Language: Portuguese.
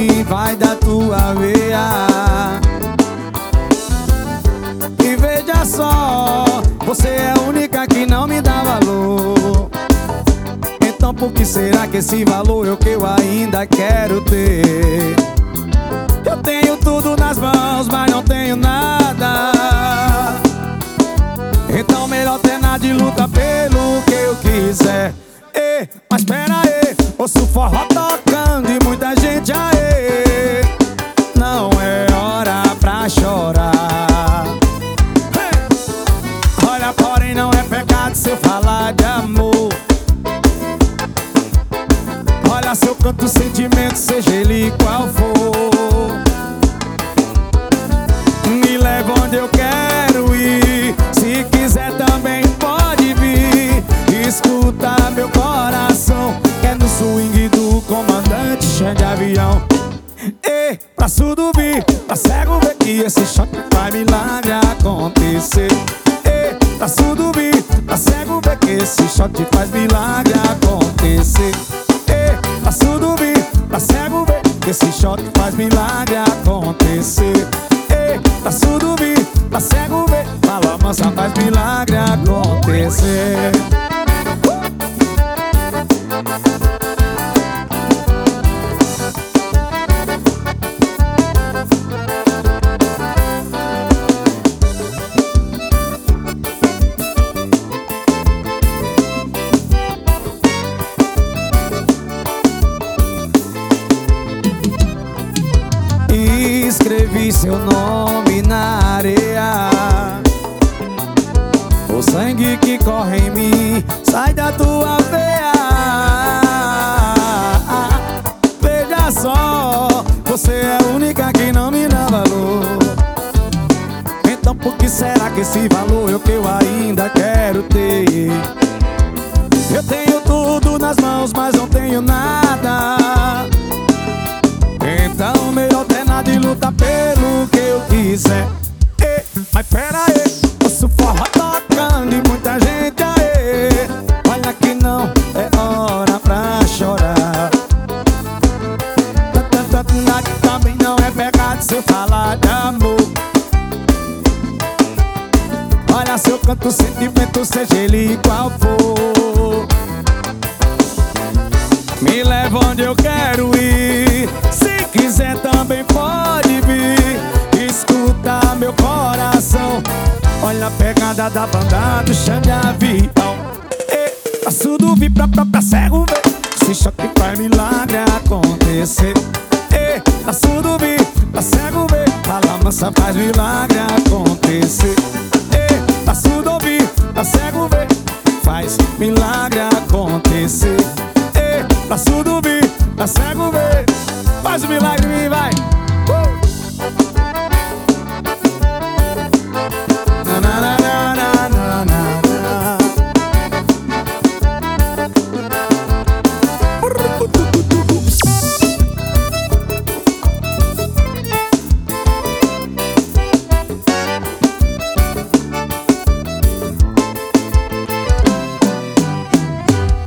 mim, vai da tua veia. E veja só, você é a única que não me dá valor. Então por que será que esse valor é o que eu ainda quero ter? Eu tenho tudo nas mãos, mas não tenho nada. Então melhor treinar de luta pelo que eu quiser. Mas pera aí, ouço forró tocando e muita gente aí. Não é hora pra chorar. Olha, porém não é pecado se eu falar de amor. Olha, se eu canto sentimento, seja ele qual for. Me leva onde eu quero ir. Se quiser também pode vir. Escuta meu coração, é no swing do comandante Xande de avião. Pra surdo vir, pra cego ver que esse shot faz milagre acontecer. Pra surdo vir, pra cego ver que esse shot faz milagre acontecer. Pra surdo vir, pra cego ver que esse shot faz milagre acontecer. Pra surdo vir, pra cego ver, fala mansa faz milagre acontecer. Escrevi seu nome na areia. O sangue que corre em mim sai da tua veia. Veja só, você é a única que não me dá valor. Então por que será que esse valor é o que eu ainda quero ter? Eu tenho tudo nas mãos, mas não tenho nada. Então melhor treinar de luta pelo que eu quiser. Mas pera aí, ouço forró tocando e muita gente aí. Olha que não é hora pra chorar. Também não é pecado se eu falar de amor. Olha, se eu canto sentimento, seja ele qual for. Me leva onde eu quero ir. Se quiser também pode vir. Escuta meu coração, olha a pegada da banda do Xande de avião. Pra surdo vir, pra cego ver, esse choque faz milagre acontecer. Pra surdo vir, pra cego ver, fala mansa faz milagre acontecer. Pra surdo ouvir, pra cego ver, faz milagre acontecer. Pra surdo ouvir, pra cego ver, faz o milagre em mim, vai.